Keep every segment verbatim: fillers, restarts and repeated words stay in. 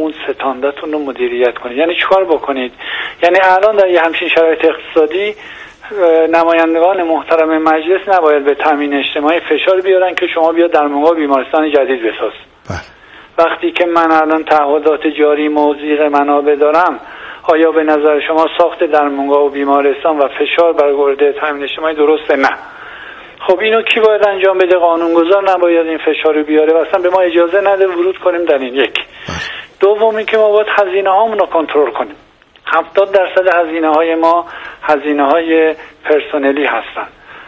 اون ستاندتون رو مدیریت کنید. یعنی چیکار بکنید؟ یعنی الان در یه همچین شرایط اقتصادی نمایندگان محترم مجلس نباید به تامین اجتماعی فشار بیارن که شما بیا درمانگاه بیمارستان جدید بساز. وقتی که من الان تعهدات جاری موزیق منابع دارم، آیا به نظر شما ساخت درمانگاه و بیمارستان و فشار بر گرده تامین اجتماعی درسته؟ نه. خب اینو کی باید انجام بده؟ قانونگذار نباید این فشار رو بیاره و اصلا به ما اجازه نده ورود کنیم در این. یک. دومی که ما باید هزینه هامون رو کنترل کنیم. هفتاد درصد هزینه های ما هزینه های پرسنلی هستن.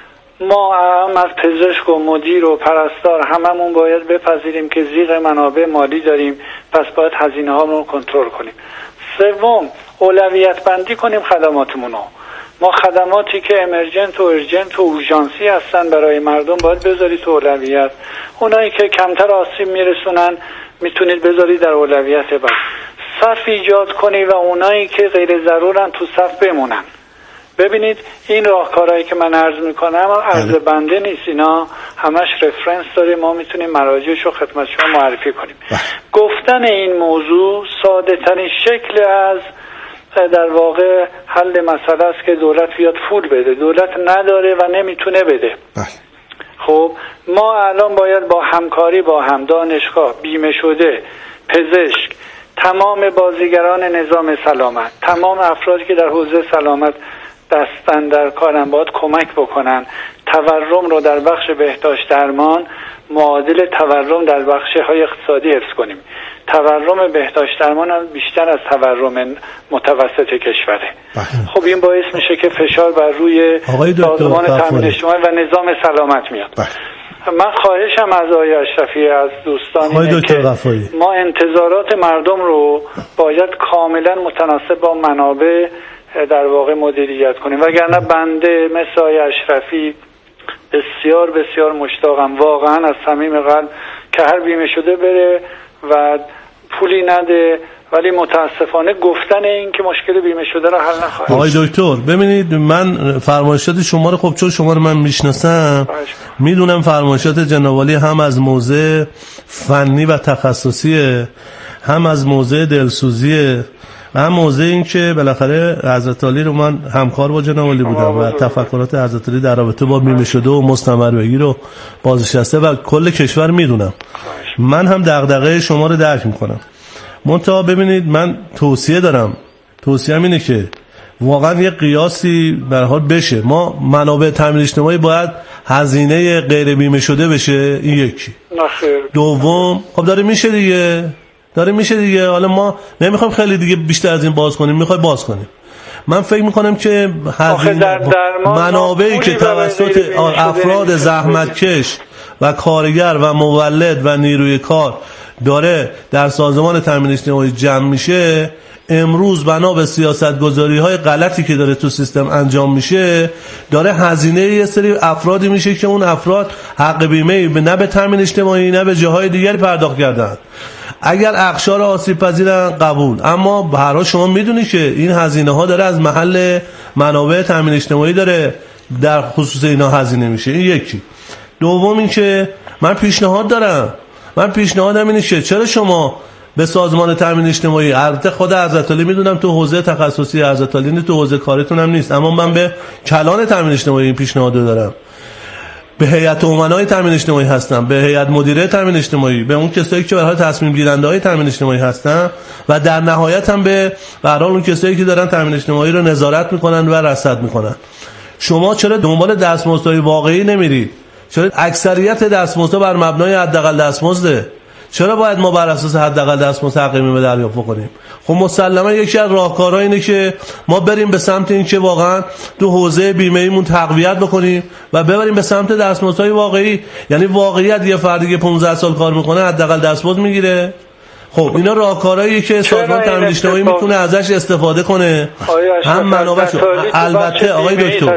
ما هم از پزشک و مدیر و پرستار هممون باید بپذیریم که زیغ منابع مالی داریم، پس باید هزینه هامون رو کنترل کنیم. سوم، اولویت بندی کنیم خدماتمون رو. ما خدماتی که امرجنت و ارجنت و اورژانسی هستن برای مردم باید بذارید تو اولویت. اونایی که کمتر آسیب میرسونن میتونید بذارید در اولویت بعد. صف ایجاد کنید و اونایی که غیر ضرورن تو صف بمونن. ببینید این راهکارهایی که من عرض میکنم عرض بنده نیست، اینا همش رفرنس داره، ما میتونیم مراجعش رو خدمت شما معرفی کنیم. گفتن این موضوع ساده ترین شکل از در واقع حل مسئله است که دولت بیاد پول بده. دولت نداره و نمیتونه بده. خب ما الان باید با همکاری با هم دانشگاه، بیمه شده، پزشک، تمام بازیگران نظام سلامت، تمام افرادی که در حوزه سلامت دستن در کارن باید کمک بکنن. تورم رو در بخش بهداشت درمان معادل تورم در بخش های اقتصادی حفظ کنیم. تورم بهداشت درمان هم بیشتر از تورم متوسط کشوره. خب این باعث میشه که فشار بر روی سازمان تامین اجتماعی و نظام سلامت میاد. بح. من خواهشم از آقای اشرفی از دوستان اینه که ما انتظارات مردم رو باید کاملا متناسب با منابع در واقع مدیریت کنیم، وگرنه بنده مثل آقای اشرفی بسیار بسیار مشتاقم واقعا از صمیم قلب که هر بیمه شده بره و پولی نده، ولی متاسفانه گفتن این که مشکل بیمه شده را حل نخواهد. آقای دکتر ببینید، من فرمایشات شما رو خب چون شما رو من میشناسم میدونم فرمایشات جناب عالی هم از موضع فنی و تخصصیه، هم از موضع دلسوزیه، و هم موضع این که بالاخره حضرت عالی رو من همکار با جناب عالی بودم و تفکرات حضرت عالی در رابطه با بیمه شده و مستمربگی و بازنشسته و کل کشور میدونم. من هم دغدغه شما رو درک میکنم. منتها ببینید من توصیه دارم، توصیه هم اینه که واقعا یه قیاسی به هر حال بشه. ما منابع تامین اجتماعی باید هزینه غیر بیمه شده بشه، این یکی. دوم خب داره میشه دیگه، داره میشه دیگه. حالا ما نمیخوایم خیلی دیگه بیشتر از این باز کنیم، میخوای باز کنیم. من فکر میکنم که هزینه منابعی که توسط افراد زحمتکش و کارگر و مولد و نیروی کار داره در سازمان تامین اجتماعی جمع میشه، امروز بنا به سیاست گذاری های غلطی که داره تو سیستم انجام میشه داره هزینه یه سری افرادی میشه که اون افراد حق بیمه نه به تامین اجتماعی نه به جاهای دیگری پرداخت کردن. اگر اقشار آسیب پذیرن قبول، اما به هر حال شما میدونی که این هزینه ها داره از محل منابع تامین اجتماعی داره در خصوص اینا هزینه میشه. این یکی. دوم این که من پیشنهاد دارم، من پیشنهادم اینه که چرا شما به سازمان تامین اجتماعی، البته خود حضرت علی میدونم تو حوزه تخصصی حضرت علی تو حوزه کارتون هم نیست، اما من به کلان تامین اجتماعی این پیشنهاد دارم، به هیئت امنای تامین اجتماعی هستم، به هیئت مدیره تامین اجتماعی، به اون کسایی که به هر حال تصمیم گیرنده های تامین اجتماعی هستن و در نهایت هم به به هر حال اون کسایی که دارن تامین اجتماعی رو نظارت میکنن و رصد میکنن. شما چرا دنبال دستمزدهای واقعی نمیرید؟ چرا اکثریت دستمزدها بر مبنای حداقل دستمزده؟ چرا باید ما بر اساس حداقل دستمزد حق بیمه دریافت کنیم؟ خب مسلما یکی از راهکارها اینه که ما بریم به سمت این که واقعا تو حوزه بیمه ایمون تقویت بکنیم و ببریم به سمت دستمزدهای واقعی. یعنی واقعیت یه فردی که پانزده سال کار میکنه حداقل دستمزد میگیره. خب اینا راهکارهاییه که سازمان تامین اجتماعی میتونه ازش استفاده کنه. هم منابعشو. البته آقای دکتر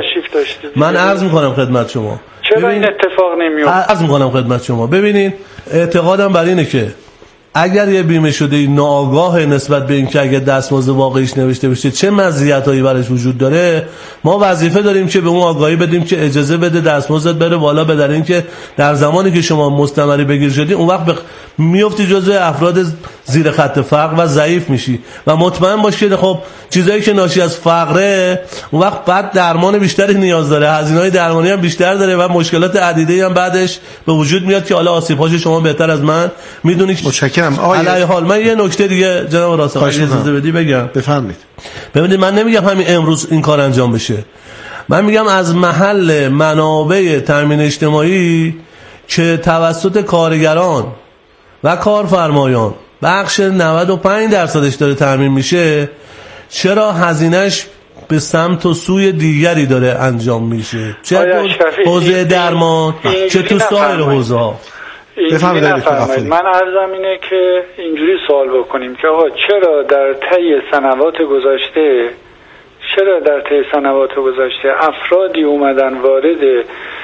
من عرض میکنم خدمت شما، چرا این اتفاق نمیفته؟ عرض میکنم خدمت شما. ببینین اعتقادم بر اینه که اگر یه بیمه شده ناآگاه نسبت به اینکه اگه دستمزد واقعیش نوشته بشه چه مزیتایی برش وجود داره، ما وظیفه داریم که به اون آگاهی بدیم که اجازه بده دستمزدت بره بالا، به در اینکه در زمانی که شما مستمری بگیر شدی اون وقت بخ... میفتی جزو افراد زیر خط فقر و ضعیف میشی و مطمئن باش که خب چیزایی که ناشی از فقره اون وقت بعد درمان بیشتری نیاز داره، هزینه‌های درمانی هم بیشتر داره و مشکلات عدیده‌ای هم بعدش به وجود میاد که حالا آسیب‌هاش شما بهتر از من میدونید. متشکرم. علی حال من یه نکته دیگه جناب راسخ اجازه بدی بگم. بفرمایید. ببینید من نمیگم همین امروز این کار انجام بشه، من میگم از محل منابع تامین اجتماعی که توسط کارگران و کارفرمایان بخش نود و پنج درصدش داره تامین میشه، چرا هزینهش به سمت و سوی دیگری داره انجام میشه، چه تو حوزه درمان چه تو سایر حوزه ها. بفرمایید. من عرضم اینه که اینجوری سوال بکنیم که آقا چرا در طی سنوات گذشته چرا در طی سنوات گذشته افرادی اومدن وارد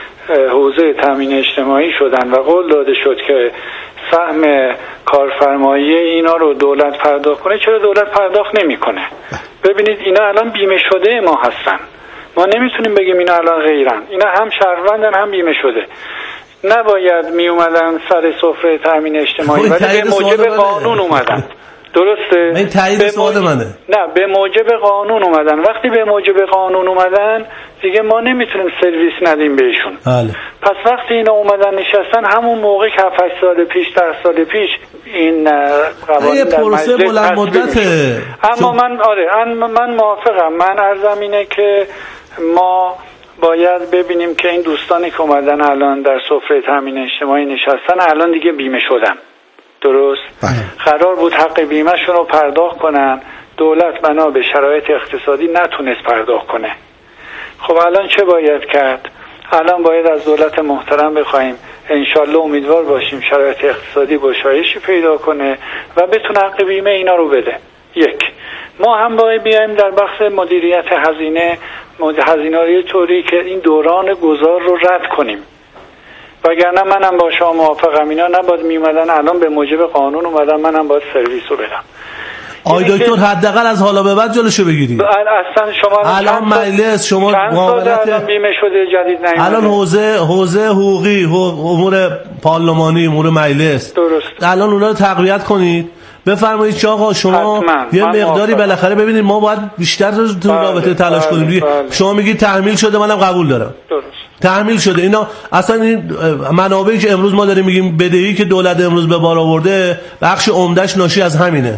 حوزه تامین اجتماعی شدن و قول داده شد که سهم کارفرمایی اینا رو دولت پرداخت کنه، چرا دولت پرداخت نمیکنه؟ ببینید اینا الان بیمه شده ما هستن، ما نمیتونیم بگیم اینا الان غیرن، اینا هم شهروندن هم بیمه شده. نباید می اومدن سر سفره تامین اجتماعی ولی به موجب قانون اومدن. درسته؟ این تایید سوال منه. نه، به موجب قانون اومدن. وقتی به موجب قانون اومدن دیگه ما نمیتونیم سرویس ندیم بهشون. بله. پس وقتی اینا اومدن نشستن همون موقع که هفت سال پیش ده سال پیش این قوانین در پروسه بلند مدته. اما من آره من موافقم. من عرضم اینه که ما باید ببینیم که این دوستانی که اومدن الان در سفره تامین اجتماعی نشستن الان دیگه بیمه شدن. درست؟ بله. قرار بود حق بیمه شون رو پرداخت کنن، دولت بنا به شرایط اقتصادی نتونست پرداخت کنه. خب الان چه باید کرد؟ الان باید از دولت محترم بخوایم انشالله امیدوار باشیم شرایط اقتصادی گشایشی پیدا کنه و بتونه حق بیمه اینا رو بده. یک، ما هم باید بیایم در بخش مدیریت هزینه هزینه‌های طوری که این دوران گذار رو رد کنیم، وگرنه منم با شما موافقم. اینا نباید میومدن الان به موجب قانون اومدن، منم باید سرویس رو بدم. آی دکتر حداقل از حالا به بعد جلوشو بگیرید. اصلا شما الان مجلس شما معاملات الان بیمه شده جدید نمیاد. الان حوزه حوزه حقوقی امور پارلمانی امور مجلس درست. الان اونا رو تقویت کنید. بفرمایید که آقا شما حتما. یه مقداری بالاخره ببینید ما باید بیشتر تو رابطه تلاش کنیم. بله. شما میگید تحمیل شده، منم قبول دارم. درست. تحمیل شده. اینا اصلا این منابعی که امروز ما داریم میگیم بدهی که دولت امروز به بار آورده بخش عمدهش ناشی از همینه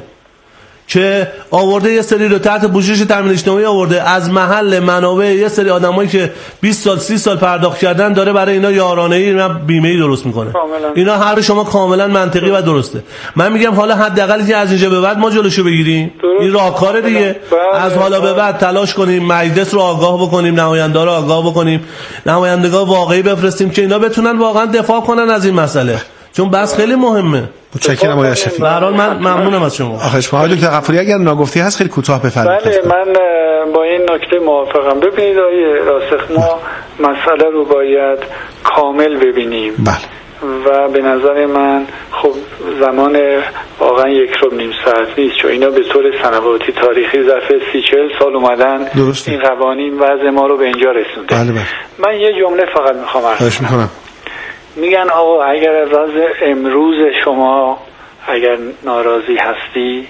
که آورده یه سری رو تحت پوشش تامین اجتماعی آورده، از محل منابع یه سری آدمایی که بیست سال سی سال پرداخت کردن داره برای اینا یارانه‌ای و بیمه‌ای درست میکنه. کاملا. اینا هر شما کاملا منطقی و درسته. من میگم حالا حداقل که از اینجا به بعد ما جلوشو بگیریم. درست. این راهکار دیگه. بله. از حالا به بعد تلاش کنیم مجلس رو آگاه بکنیم، نمایندگان رو آگاه بکنیم، نمایندگان واقعی بفرستیم که اینا بتونن واقعا دفاع کنن از این مسئله، چون بس خیلی مهمه. متشکرم آقای اشرفی. به هر حال من ممنونم از شما. آخرش آقای دکتر غفاری اگر ناگفتی هست خیلی کوتاه بفرمایید. بله، من با این نکته موافقم. ببینید آقای راسخ، ما مسئله رو باید کامل ببینیم. بله. و به نظر من خب زمان واقعا یک رو نیم ساعت نیست، چون اینا به طور سنواتی تاریخی ظرف سی چهل سال اومدن. درسته. این قوانین وضع ما رو به اینجا رسونده. بله بله. من یه جمله فقط میخوام عرض کنم. میگن آقا اگر از امروز شما اگر ناراضی هستی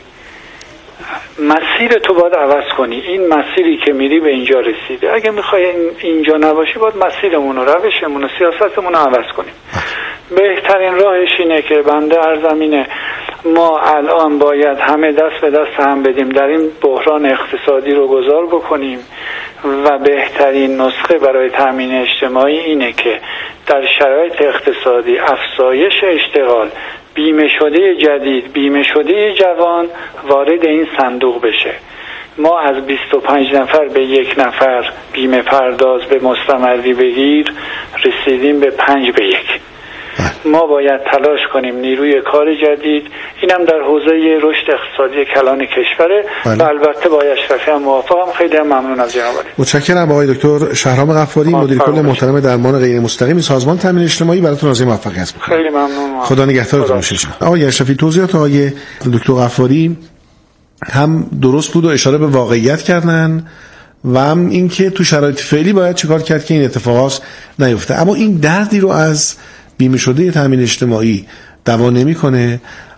مسیر تو باید عوض کنی. این مسیری که میری به اینجا رسیده، اگه میخوای اینجا نباشی باید مسیرمون رو روشمون رو سیاستمون رو عوض کنیم. بهترین راهش اینه که بنده عرضم اینه ما الان باید همه دست به دست هم بدیم در این بحران اقتصادی رو گذار بکنیم و بهترین نسخه برای تامین اجتماعی اینه که در شرایط اقتصادی افزایش اشتغال بیمه شده جدید بیمه شده جوان وارد این صندوق بشه. ما از بیست و پنج نفر به یک نفر بیمه پرداز به مستمری بگیر رسیدیم به پنج به یک. ما باید تلاش کنیم نیروی کار جدید، اینم در حوزه رشد اقتصادی کلان کشوره. بله. و البته با اشرفی هم موافقم. خیلی هم ممنون از جناب عالی. متشکرم آقای دکتر شهرام غفاری، مدیر کل محترم درمان غیر مستقیم سازمان تامین اجتماعی. براتون آرزوی موفقیت می‌کنم. خیلی ممنون. خدا نگهدارتون باشه. آقای اشرفی، توضیحات آقای دکتر غفاری هم درست بود و اشاره به واقعیت کردن و هم اینکه تو شرایط فعلی باید چیکار کرد که این اتفاقات نیفته. اما این دردی رو از بیمه شده تامین اجتماعی دوا نمی‌کنه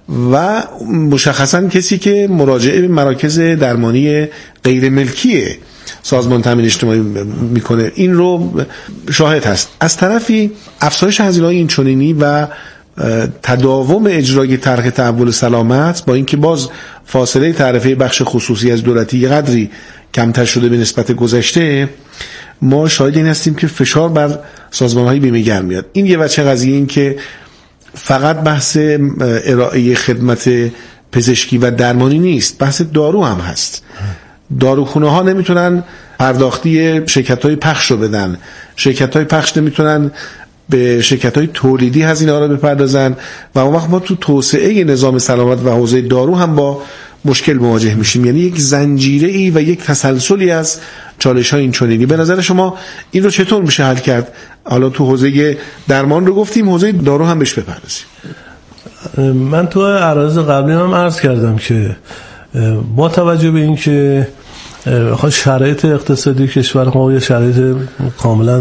و مشخصا کسی که مراجعه به مراکز درمانی غیر ملکی سازمان تامین اجتماعی میکنه این رو شاهد هست. از طرفی افزایش هزینه‌های اینچنینی و تداوم اجرای طرح تحول سلامت با اینکه باز فاصله تعرفه بخش خصوصی از دولتی یه قدری کمتر شده به نسبت گذشته، ما شاهد این هستیم که فشار بر سازمان‌های بیمه‌گر میاد. این یه وجه قضیه، این که فقط بحث ارائه خدمت پزشکی و درمانی نیست، بحث دارو هم هست. داروخونه ها نمیتونن پرداختی شرکت های پخش رو بدن، شرکت های پخش نمیتونن به شرکت های تولیدی هزینه ها رو بپردازن و اون وقت ما تو توسعه نظام سلامت و حوزه دارو هم با مشکل مواجه میشیم. یعنی یک زنجیره ای و یک تسلسلی از چالش های این چنینی. به نظر شما این رو چطور میشه حل کرد؟ حالا تو حوزه درمان رو گفتیم، حوزه دارو هم بهش بپردازیم. من تو عرض قبلی هم عرض کردم که با توجه به این که شرایط اقتصادی کشور ما یه شرایط کاملا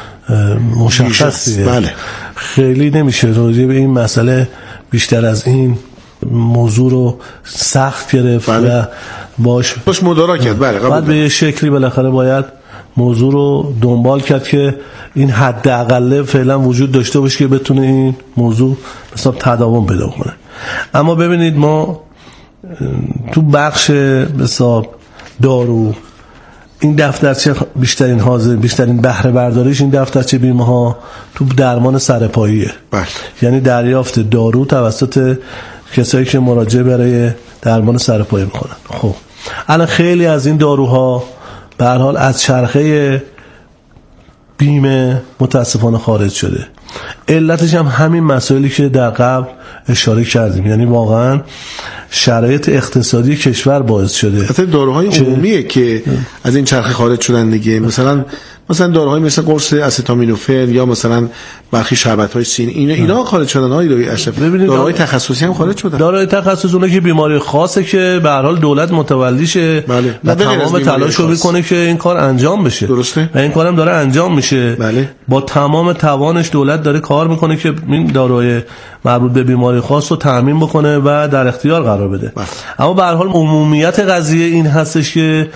مشخصیه، بله. خیلی نمیشه راجع به این مسئله بیشتر از این موضوع رو سخت گرفت، بله. و باش باش مدارا کرد. بله، بعد به یه شکلی بالاخره باید موضوع رو دنبال کرد که این حداقل فعلا وجود داشته باشه که بتونه این موضوع مثلا تداوم پیدا کنه. اما ببینید ما تو بخش مثلا دارو این دفترچه بیشترین حاضر بیشترین بهره برداریش این دفترچه بیمه ها تو درمان سرپاییه. بله. یعنی دریافت دارو توسط کسایی که مراجعه برای درمان سرپایه میکنن. خب الان خیلی از این داروها به هر حال از چرخه بیمه متاسفانه خارج شده. علتش هم همین مسائلی که در قبل اشاره کردیم، یعنی واقعا شرایط اقتصادی کشور باعث شده. حتی داروهای عمومیه که از این چرخه خارج شدن دیگه. مثلا مثلا داروهای مثل قرص استامینوفن یا مثلا برخی شربت‌های سین، اینا اینا خارج شدن. های داروی اشرف، داروهای تخصصی هم خارج شدن. داروهای تخصصی اونه که بیماری خاصه که به هر حال دولت متولیشه، بله. و تمام تلاش رو میکنه که این کار انجام بشه. درسته. و این کارم داره انجام میشه. بله. با تمام توانش دولت داره کار میکنه که این داروهای مربوط به بیماری خاص رو تامین بکنه و در اختیار قرار بده. بله. اما به هر حال عمومیت قضیه این هستش که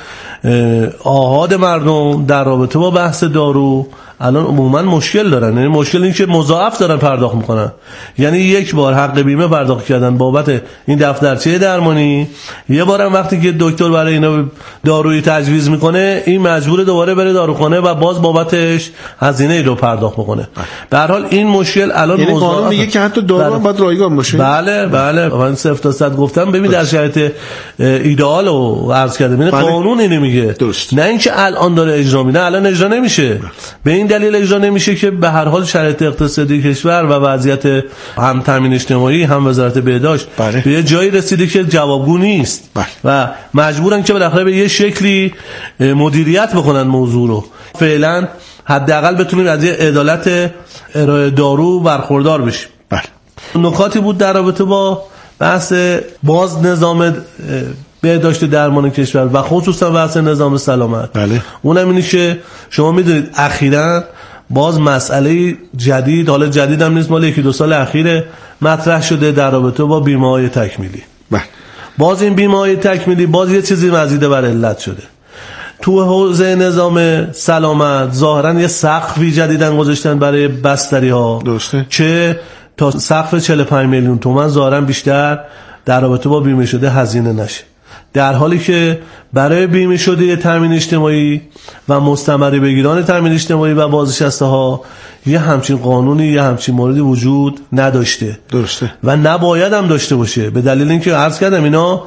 آحاد مردم در رابطه با بحث دارو الان عموما مشکل دارن. یعنی مشکل این که مضاعف دارن پرداخت میکنن. یعنی یک بار حق بیمه پرداخت کردن بابت این دفترچه درمانی، یه بارم وقتی که دکتر برای اینا دارویی تجویز میکنه این مجبور دوباره بره داروخانه و باز بابتش هزینه رو پرداخت بکنه. به هر حال این مشکل الان یعنی قانون میگه که حتی دارو هم باید رایگان باشه. بله بله، من صفر تا صد گفتم. ببین در شرایط ایدئال رو عرض کردم. ببین قانون اینو میگه، درست. نه اینکه الان داره اجرا میشه. الان اجرا نمیشه. به این دلیل اجرا نمیشه که به هر حال شرایط اقتصادی کشور و وضعیت هم تامین اجتماعی هم وزارت بهداشت بله. به یه جایی رسیده که جوابگو نیست. بله. و مجبورن که بالاخره به یه شکلی مدیریت بکنن موضوع رو. فعلا حداقل بتونیم از یه عدالت ارائه دارو برخوردار بشیم. بله. نکاتی بود در رابطه با بحث باز نظام بهداشت درمان کشور و خصوصا بحث نظام سلامت. بله. اونم اینه که شما میدونید اخیراً باز مسئله جدید، حالا جدید هم نیست، مال یکی دو سال اخیره مطرح شده در رابطه با بیمه‌های تکمیلی. بله. باز این بیمه‌های تکمیلی باز یه چیزی مزید بر علت شده. تو حوزه نظام سلامت ظاهراً یه سقفی جدیدن گذاشتن برای بستری ها. درسته. که تا سقف چهل و پنج میلیون تومان ظاهراً بیشتر در رابطه با بیمه شده هزینه نشه. در حالی که برای بیمه شده تامین اجتماعی و مستمر بگیران تامین اجتماعی و بازنشسته ها یه همچین قانونی یه همچین موردی وجود نداشته. درسته. و نباید هم داشته باشه، به دلیل اینکه عرض کردم اینا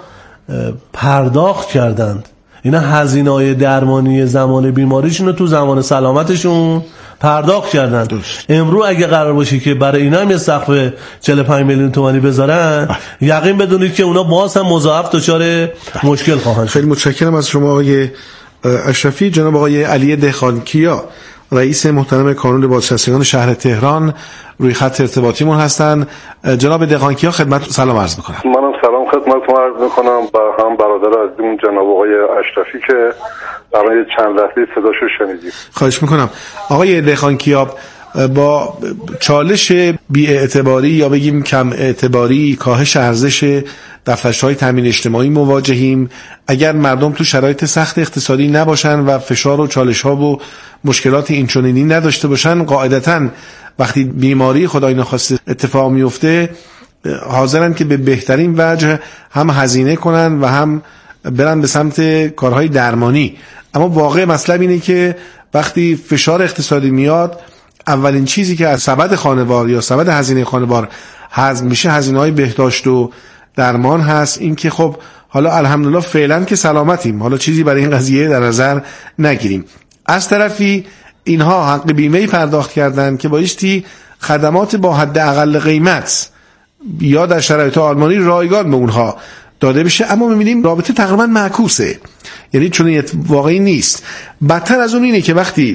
پرداخت کردند. اینا هزینه‌های درمانی زمان بیماریشون رو تو زمان سلامتشون پرداخت کردن. امروز اگه قرار باشه که برای اینا هم یه سقف چهل و پنج میلیون تومانی بذارن، یقین بدونید که اونا باز هم مضاعف دچار مشکل خواهند شد. خیلی متشکرم از شما آقای اشرفی. جناب آقای علی دهقانکیا، رئیس محترم کانون بازنشستگان شهر تهران، روی خط ارتباطیمون هستن. جناب دهقانکیا خدمت سلام عرض میکنم. منم سلام خدمتتون عرض میکنم و هم برادر عزیزمون جناب آقای اشرفی که برای چند لحظه صداشو شنیدیم. خواهش میکنم. آقای دهقانکیا، با چالش بی‌اعتباری یا بگیم کم اعتباری، کاهش ارزش دفترچه‌های تامین اجتماعی مواجهیم. اگر مردم تو شرایط سخت اقتصادی نباشن و فشار و چالش‌ها و مشکلات اینچنینی نداشته باشن، قاعدتاً وقتی بیماری خدای نخواسته اتفاق میفته حاضرن که به بهترین وجه هم هزینه کنن و هم برن به سمت کارهای درمانی. اما واقع مطلب اینه که وقتی فشار اقتصادی میاد، اولین چیزی که از سبد خانوار یا سبد هزینه خانوار هضم میشه هزینه‌های بهداشت و درمان هست. این که خب حالا الحمدلله فعلا که سلامتیم، حالا چیزی برای این قضیه در نظر نگیریم. از طرفی اینها حق بیمه پرداخت کردن که بایستی خدمات با حد اقل قیمت یا در شرایط آلمانی رایگان به اونها داده بشه، اما می‌بینیم رابطه تقریبا معکوسه، یعنی چون واقعی نیست. بدتر از اون اینه که وقتی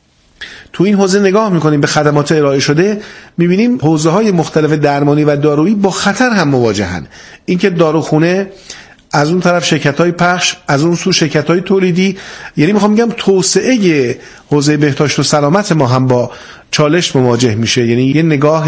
تو این حوزه نگاه میکنیم به خدمات ارائه شده، میبینیم حوزه های مختلف درمانی و دارویی با خطر هم مواجهن. اینکه داروخونه، از اون طرف شرکت‌های پخش، از اون سو شرکت‌های تولیدی، یعنی میخوام بگم توسعه حوزه بهداشت و سلامت ما هم با چالش مواجه میشه. یعنی یه نگاه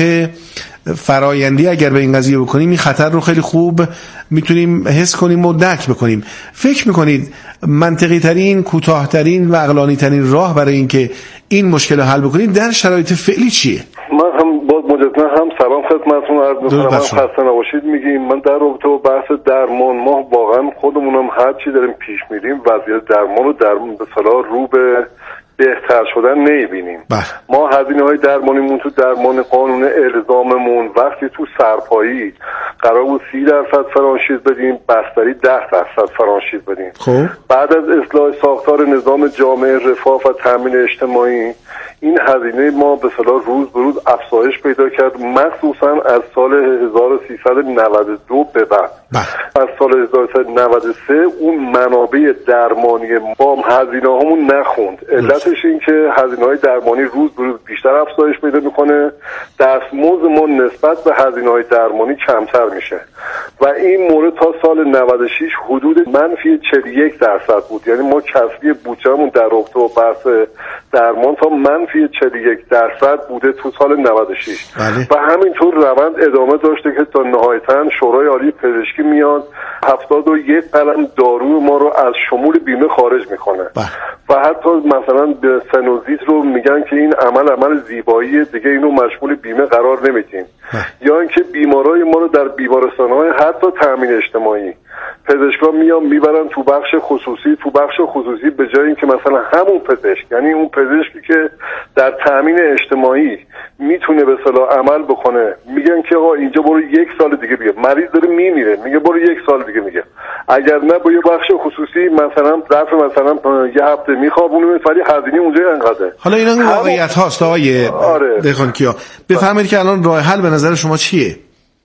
فرایندی اگر به این قضیه بکنیم، این خطر رو خیلی خوب میتونیم حس کنیم و درک بکنیم. فکر میکنید منطقی ترین، کوتاه ترین و عقلانی ترین راه برای اینکه این مشکل رو حل بکنید در شرایط فعلی چیه؟ من هم باز مجددا هم سلام خدمتتون عرض می‌کنم. من خسته نباشید میگیم. من در رابطه با بحث درمان، ما واقعا خودمونم هر چی داریم پیش میریم وضعیت درمان رو در به اصطلاح رو به بهتر شدن نمیبینیم. ما هزینه‌های درمانیمون تو درمان قانون الزاممون وقتی تو سرپایی قرار بود سی درصد فرانشیز بدیم، بستری ده درصد فرانشیز بدیم. خب بعد از اصلاح ساختار نظام جامعه رفاه و تامین اجتماعی این هزینه ما به اصطلاح روز به روز افزایش پیدا کرد، مخصوصا از سال هزار و سیصد و نود و دو به بعد. از سال هزار و سیصد و نود و سه اون منابع درمانی ما هزینه‌هامون نخوند. علتش این که هزینه‌های درمانی روز به روز بیشتر افزایش پیدا میکنه، دستمزد ما نسبت به هزینه‌های درمانی کمتر میشه و این مورد تا سال نود و شش حدود منفی چهل و یک درصد بود. یعنی ما کسری بودجه‌مون در رابطه با بحث درمان تا منفی چهل و یک درصد بوده تو سال نود و شش و همینطور روند ادامه داشته که تا نهایتاً شورای عالی پزشکی میاد هفتاد و یک قلم دارو ما رو از شمول بیمه خارج میکنه و حتی مثلا به سنوزیت رو میگن که این عمل عمل زیبایی دیگه، اینو مشمول بیمه قرار نمیدیم. یا اینکه بیمارای ما رو در بیمارستان‌های حتی تامین اجتماعی پزشکا میان میبرن تو بخش خصوصی، تو بخش خصوصی به جای اینکه مثلا همون پزشک، یعنی اون پزشکی که در تامین اجتماعی میتونه به اصطلاح عمل بکنه، میگن که آقا اینجا برو یک سال دیگه بیا. مریض داره میمیره، میگه برو یک سال دیگه. میگه اگر نه با یه بخش خصوصی مثلا ظرف مثلا یه هفته میخوابونیم، ولی هزینه اونجا انقدره. حالا اینا واقعیت هاست آقای آره. دهقانکیا. بفرمایید که الان راه حل به نظر شما چیه؟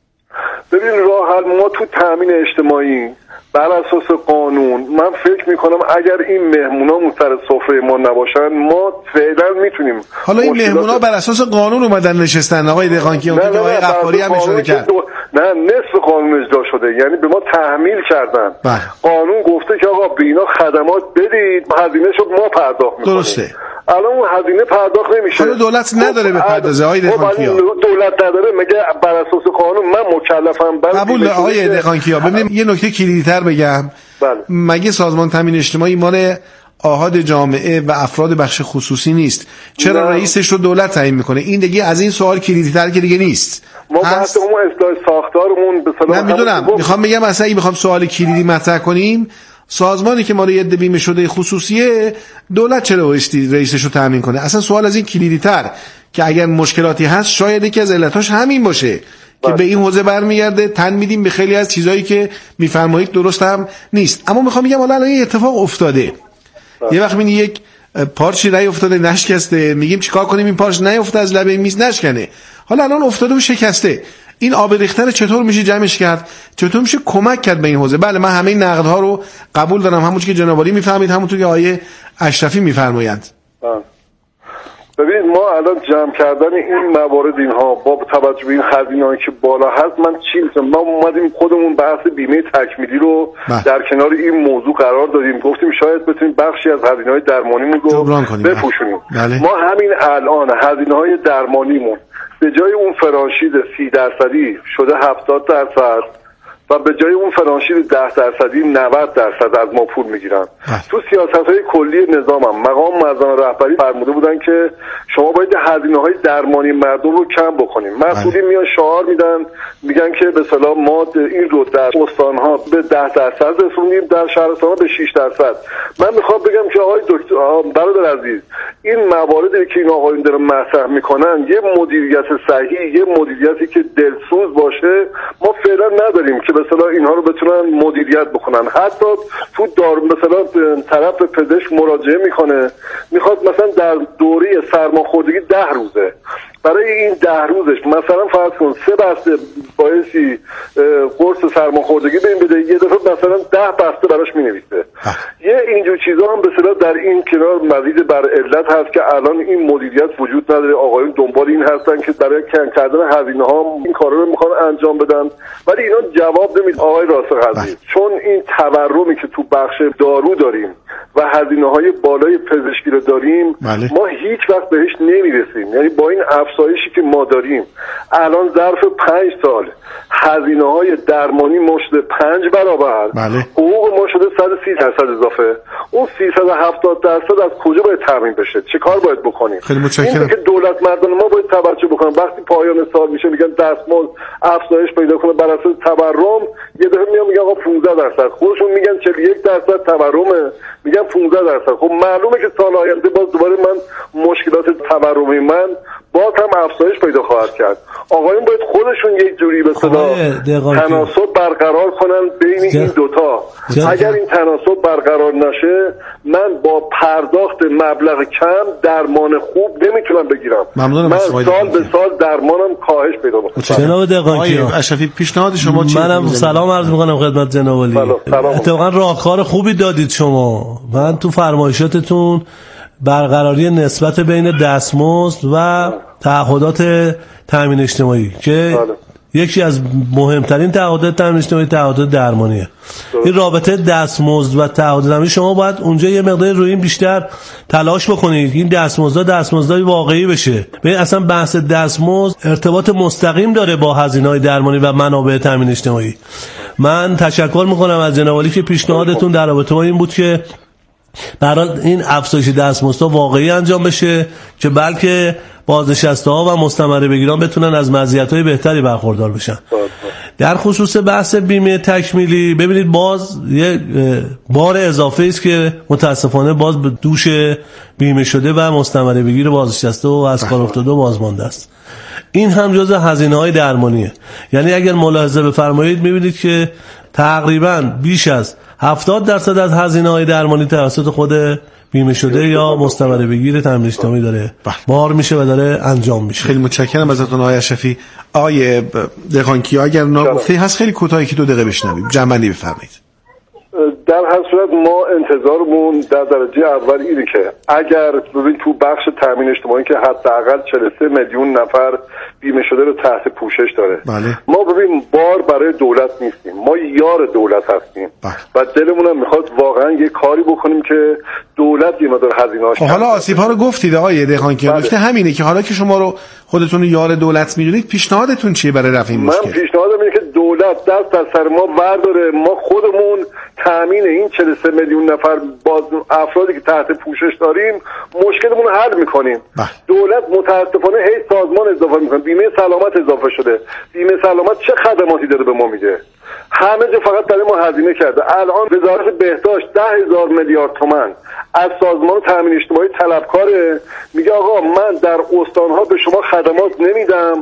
ببین راه حل ما تو تامین اجتماعی بر اساس قانون، من فکر میکنم اگر این مهمونامون سر سفره ما نباشن ما فعلا میتونیم. حالا این مهمونا بر اساس قانون اومدن نشستن آقای دهقانکیا، اون که آقای غفاری هم اشاره کرد. نه نصف قانون اجرا شده، یعنی به ما تحمیل کردن. بله. قانون گفته که آقا به اینا خدمات بدید، هزینه‌شو ما پرداخت میکنیم. درسته. الان اون هزینه پرداخت نمیشه. حالا دولت نداره به پردازه آقای دهقانکیا. دولت نداره، مگه بر اساس قانون من مکلفم؟ قبول آقای دهقانکیا. ببینیم یه نکته کلیدی‌تر بگم. بله. مگه سازمان تامین اجتماعی مال آحاد جامعه و افراد بخش خصوصی نیست؟ چرا نه. رئیسش رو دولت تعیین میکنه؟ این دیگه از این سوال کلیدی‌تر که دیگه نیست. ما بحث اون اصلاح ساختارمون به صلاح نمیدونم، میخوام بگم اصلا اگه میخوام سوال کلیدی مطرح کنیم، سازمانی که مال ید بیمه شده خصوصیه، دولت چرا بایستی رئیسش رو تامین کنه؟ اصلا سوال از این کلیدی‌تر که اگر مشکلاتی هست شاید یکی از علتاش همین باشه که به این حوزه برمیگرده، تن میدیم به خیلی از چیزایی که میفرمایید درست هم نیست. اما میخوام بگم حالا الان یه اتفاق افتاده. بله. یه وقت میبینی یک پارچی رای افتاده نشکسته، میگیم چیکار کنیم این پارچ نیفته از لبه میز نشکنه. حالا الان افتاده و شکسته، این آب ریختن چطور میشه جمعش کرد؟ چطور میشه کمک کرد به این حوزه؟ بله من همه این نقدها رو قبول دارم، همونطور که جناب عالی میفهمید، همونطور که آقای اشرفی میفرمایند. ببینید ما الان جمع کردن این موارد اینها با توجه به این هزینه‌ای که بالا هست، من چی می‌گم، ما اومدیم خودمون بحث بیمه تکمیلی رو بله. در کنار این موضوع قرار دادیم، گفتیم شاید بتونیم بخشی از هزینه‌های درمانیمون رو بپوشونیم. بله. ما همین الان هزینه‌های درمانیمون به جای اون فرانشید سی درصدی شده هفتاد درصد و به جای اون فرانشید ده درصدی نود درصد از ما پول میگیرن. تو سیاست‌های کلی نظامم مقام معظم رهبری فرموده بودن که شما باید هزینه‌های درمانی مردم رو کم بکنیم. مسئولین میان شعار میدن، میگن که به اصطلاح ما این رو در استان‌ها به ده درصد رسوندیم، در شهرستان‌ها به شش درصد. من میخوام بگم که آقای دکتر برادر عزیز، این مواردی که این آقایون دارن مطرح میکنن، یه مدیریت صحیح، یه مدیریتی که دلسوز باشه ما فعلا نداریم که مثلا اینها رو بتونن مدیریت بکنن. حتی تو دار مثلا طرف پزشک مراجعه میکنه، میخواد مثلا در دوره سرماخوردگی ده روزه، برای این ده روزش مثلا فرض کن سه بسته بایستی قرص سرماخوردگی بین بده، یه دفعه مثلا ده بسته براش مینویسه. یه اینجور چیزا هم به اصطلاح در این کنار مزید بر علت هست که الان این مدیریت وجود نداره. آقایون دنبال این هستن که برای کم کردن هزینه ها این کارا رو میخوان انجام بدن، ولی اینا جواب نمیده. آقای راسخ عزیز، چون این تورمی که تو بخش دارو داریم و هزینه های بالای پزشکی رو داریم بله. ما هیچ وقت بهش نمیرسیم. یعنی با این افزایشی که ما داریم الان ظرف پنج سال هزینه های درمانی ما شده پنج برابر، بله. حقوق ما شده صد و سی درصد اضافه. اون سیصد و هفتاد درصد از کجا باید تامین بشه؟ چه کار باید بکنیم؟ خیلی متشکرم. این که دولت مردان ما باید توجه بکنن. وقتی پایان سال میشه میگن دستمزد افزایش پیدا کنه بر اساس تورم، یه دفعه میگن میگن آقا پانزده درصد، خودشون میگن چهل و یک درصد تورمه، میگن پانزده درصد. خب معلومه که سال آینده باز دوباره من مشکلات تورمی من باز هم افزایش پیدا خواهد کرد. آقایون باید خودشون یک جوری به اصطلاح تناسب برقرار کنن بین جا. این دوتا. جا. اگر این تناسب برقرار نشه من با پرداخت مبلغ کم درمان خوب نمیتونم بگیرم. من سال به سال درمانم کاهش پیدا میکنم. جناب دقیقی اشرفی پیشنهاد شما چیه؟ منم سلام عرض میکنم خدمت جناب عالی. اتفاقا راهکار خوبی دادید شما. من تو فرمایشاتتون برقراری نسبت بین دستمزد و تعهدات تامین اجتماعی که بله. یکی از مهمترین تعهدات تامین اجتماعی تعهدات درمانیه. این رابطه دستمزد و تعهدات تامین شما باید اونجا یه مقدار روی این بیشتر تلاش بکنید. این دستمزد دستمزدای واقعی بشه. ببین اصلا بحث دستمزد ارتباط مستقیم داره با هزینه‌های درمانی و منابع تامین اجتماعی. من تشکر میکنم از جناب عالی که پیشنهادتون در رابطه با این بود که برای این افزایش دستمزدها واقعی انجام بشه که بلکه بازنشسته‌ها و مستمره بگیران بتونن از مزیت‌های بهتری برخوردار بشن. در خصوص بحث بیمه تکمیلی ببینید باز یه بار اضافه است که متاسفانه باز به دوش بیمه شده و مستمره بگیر بازنشسته و از کار افتاده و بازمانده است. این هم جزء هزینه‌های درمانیه. یعنی اگر ملاحظه بفرمایید می‌بینید که تقریباً بیش از هفتاد درصد از هزینه‌های درمانی توسط خود بیمه شده یا مستمره بگیر تامین اجتماعی داره بار میشه و داره انجام میشه. خیلی متشکرم ازتون آقای اشرفی. آقای دهقانکی اگر نگفته هست خیلی کوتاهی که دو دقیقه بشنویم جمع‌بندی بفرمایید. در هر صورت ما انتظارمون در درجه اول اینه که اگر ببین تو بخش تامین اجتماعی که حداقل چهل و سه میلیون نفر بیمه شده رو تحت پوشش داره بله. ما ببین بار برای دولت نیستیم، ما یار دولت هستیم بله. و دلمون هم میخواد واقعا یه کاری بکنیم که دولت یه مقدار هزینه‌اش. حالا آسیب ها رو گفتید آقای دهقانکی، نکته بله. همینه که حالا که شما رو خودتون یار دولت میدونید پیشنهادتون چیه برای رفع این مشکل؟ من پیشنهادم اینه که دولت دست از سر ما برداره، ما خودمون تامین این چهل و سه میلیون نفر باز افرادی که تحت پوشش داریم مشکلمون رو حل میکنیم. بله. دولت متاسفانه هی سازمان اضافه میکنه، بیمه سلامت اضافه شده. بیمه سلامت چه خدماتی داره به ما میده؟ همه جا فقط برای ما هزینه کرده. الان وزارت بهداشت ده هزار میلیارد تومان از سازمان تامین اجتماعی طلبکاره، میگه آقا من در استانها به شما خدمات نمیدم،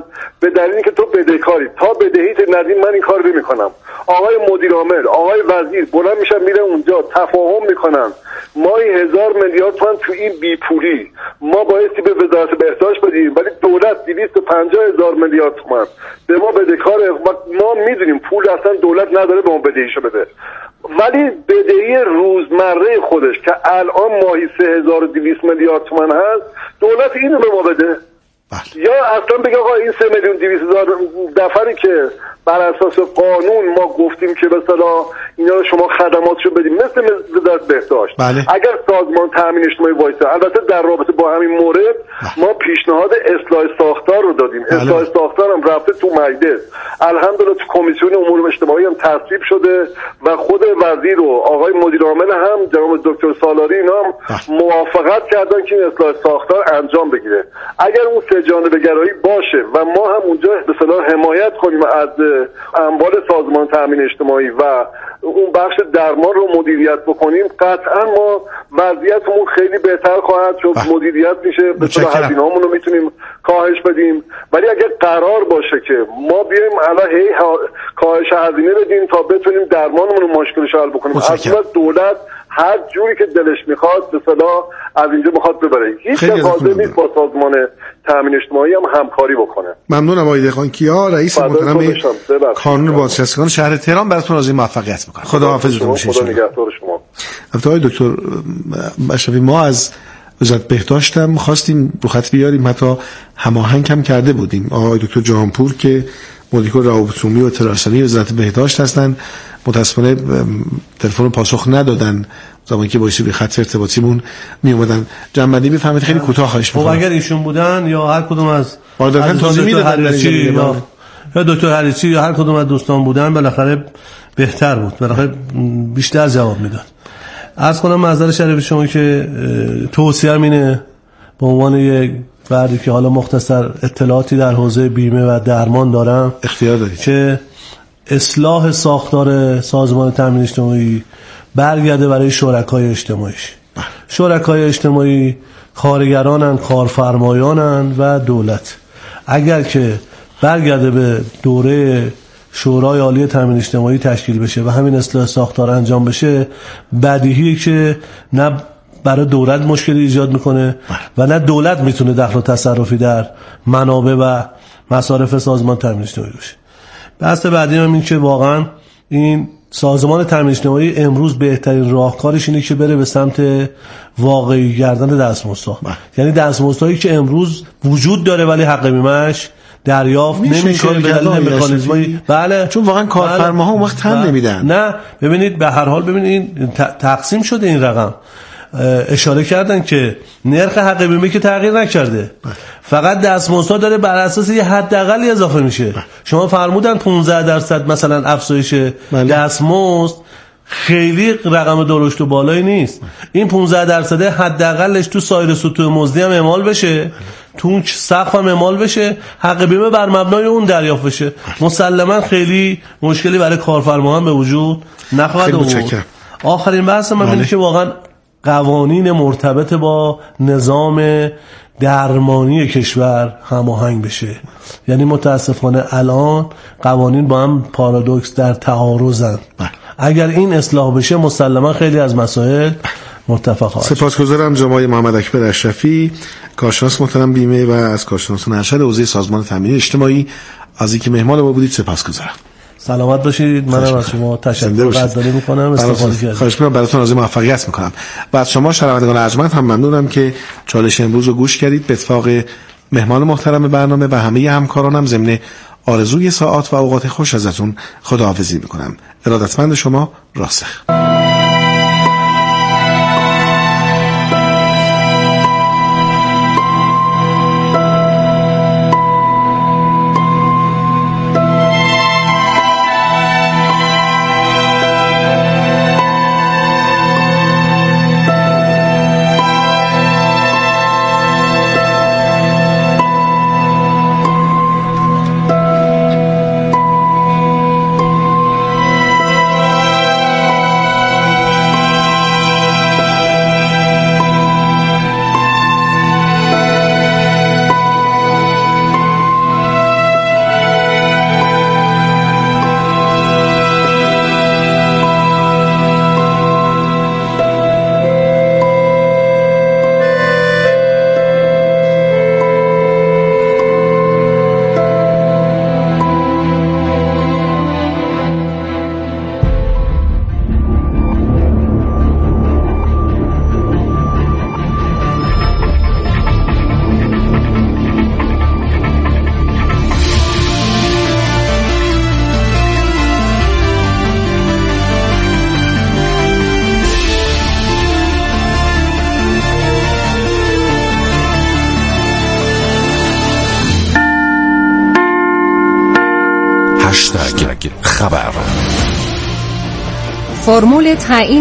به دلیلی که تو بدهکاری، تا بدهیت ندیم من این کار نمی‌کنم. آقای مدیر عامل، آقای وزیر بلند میشن میره اونجا تفاهم میکنن ماهی هزار میلیارد تومان تو این بیپولی ما بایستی به وزارت بهداشت بدیم، ولی دولت دویست و پنجاه هزار میلیارد تومان به ما بدهکاره. ما میدونیم پول اصلا دولت نداره به ما بدهیشو بده، ولی بدهی روزمره خودش که الان ماهی سه هزار و دویست میلیارد تومان هست، دولت اینو به ما بده. بله. یا اصلا بگه آقا این سه میلیون دویست هزار نفری که بر اساس قانون ما گفتیم که به اصطلاح اینا رو شما خدماتشو بدیم مثل وزارت بهداشت، بله. اگر سازمان تامین اجتماعی وایسه، البته در رابطه با همین مورد بله. ما پیشنهاد اصلاح ساختار رو دادیم. بله. اصلاح ساختار هم رفته تو مجلس، الحمدلله تو کمیسیون امور اجتماعی هم تصویب شده و خود وزیر و آقای مدیر عامل هم جناب دکتر سالاری اینا هم بله. موافقت کردن که این اصلاح ساختار انجام بگیره. اگر اون سه جانبه گرایی باشه و ما هم اونجا به اصطلاح حمایت کنیم از اموال سازمان تامین اجتماعی و اون بخش درمان رو مدیریت بکنیم، قطعا ما وضعیتمون خیلی بهتر خواهد شد. مدیریت میشه، به اصطلاح هزینه‌هامون رو میتونیم کاهش بدیم. ولی اگر قرار باشه که ما بیایم الان هی کاهش هزینه بدیم تا بتونیم درمانمون رو مشکلش حل بکنیم، اصلا دولت هر جوری که دلش میخواد به اصطلاح از اینجا میخواد ببره. هیچ کس حاضر نیست با سازمان تامین اجتماعی هم همکاری بکنه. ممنونم آقای دهقانکیا، رئیس محترم کانون بازنشستگان شهر تهران، براتون آرزوی موفقیت میکنم. خدا حافظتون باشه. خدا نگهدار شما. آقای دکتر اشرفی، ما از وزارت بهداشت هم خواستیم رخصت بیاریم، حتی هماهنگ هم کرده بودیم. آقای دکتر جهانپور که مدیر روابط عمومی و اطلاع رسانی وزارت بهداشت هستن، متاسفانه تلفن پاسخ ندادن زمانی که بایستی به خط ارتباطیمون می اومدن. جنبندی بفهمید خیلی کوتاه خواهش می‌کنم. خب اگر ایشون بودن یا هر کدوم از دکتر هریچی یا یا دکتر هریچی یا هر کدوم از دوستان بودن، بالاخره بهتر بود، بالاخره بیشتر جواب میداد. عرض کنم معذرت شریف شما که توصیه‌ام اینه به عنوان یک فردی که حالا مختصر اطلاعاتی در حوزه بیمه و درمان دارم، اختیار دارید که اصلاح ساختار سازمان تامین اجتماعی برگرده برای شرکای اجتماعیش. شرکای اجتماعی کارگرانن، کارفرمایانن و دولت. اگر که برگرده به دوره شورای عالی تامین اجتماعی تشکیل بشه و همین اصلاح ساختار انجام بشه، بدیهیه که نه برای دولت مشکلی ایجاد میکنه و نه دولت میتونه دخل و تصرفی در منابع و مصارف سازمان تامین اجتماعی بشه. بحث بعدی هم این که واقعا این سازمان تامین اجتماعی امروز بهترین راهکارش اینه که بره به سمت واقعی گردن دستمزدها. یعنی دستمزدهایی که امروز وجود داره ولی حق بیمه‌اش دریافت نمیشه به دلیل مکانیزمای، بله، چون واقعا کارفرماها اون وقت تن نمیدن. نه ببینید، به هر حال ببینید تقسیم شده این رقم. اشاره کردن که نرخ حق بیمه که تغییر نکرده، فقط دستمزدها داره بر اساس یه حداقلی اضافه میشه. شما فرمودن پانزده درصد مثلا افزایش دستمزد، خیلی رقم درشت و بالایی نیست. این پانزده درصد حداقلش تو سایر سطوح مزدی هم اعمال بشه، تو اون سقف هم اعمال بشه، حق بیمه بر مبنای اون دریافت بشه، مسلما خیلی مشکلی برای کارفرما هم به وجود نخواهد آورد. آخرین بحث من اینه که واقعا قوانین مرتبط با نظام درمانی کشور هماهنگ بشه. یعنی متاسفانه الان قوانین با هم پارادوکس در تعارضن. اگر این اصلاح بشه مسلما خیلی از مسائل متفق خواهد. سپاسگزارم جناب محمد اکبر اشرفی، کارشناس محترم بیمه و از کارشناسان ارشد حوزه سازمان تامین اجتماعی، از اینکه مهمان ما بودید سپاسگزارم. سلامت باشید. منم از شما تشکر قدردانی میکنم، استفاده کردید. خواهش میکنم، براتون آرزوی موفقیت میکنم. و از شما شنوندگان ارجمند هم ممنونم که چالش امروز رو گوش کردید. به اتفاق مهمان محترم برنامه و همه همکارانم ضمن آرزوی ساعات و اوقات خوش ازتون خداحافظی میکنم. ارادتمند شما، راسخ. فرمول تعیین